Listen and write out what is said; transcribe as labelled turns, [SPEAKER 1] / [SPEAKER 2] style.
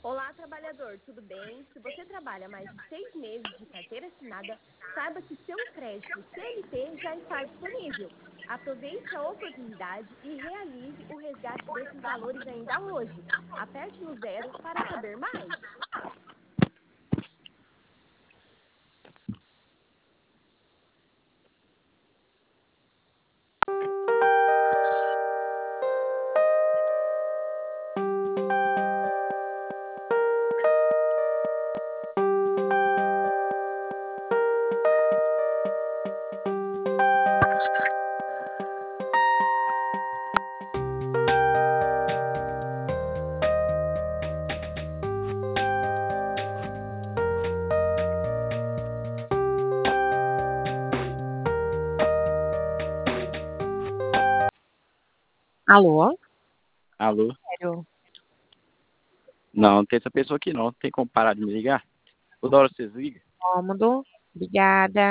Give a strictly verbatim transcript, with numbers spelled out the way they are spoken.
[SPEAKER 1] Olá, trabalhador, tudo bem? Se você trabalha mais de seis meses de carteira assinada, saiba que seu crédito C L T já está disponível. Aproveite a oportunidade e realize o resgate desses valores ainda hoje. Aperte no zero para saber mais.
[SPEAKER 2] Alô?
[SPEAKER 3] Alô?
[SPEAKER 2] Sério?
[SPEAKER 3] Não, não tem essa pessoa aqui não. Tem como parar de me ligar? Toda hora vocês ligam?
[SPEAKER 2] Cômodo. Obrigada.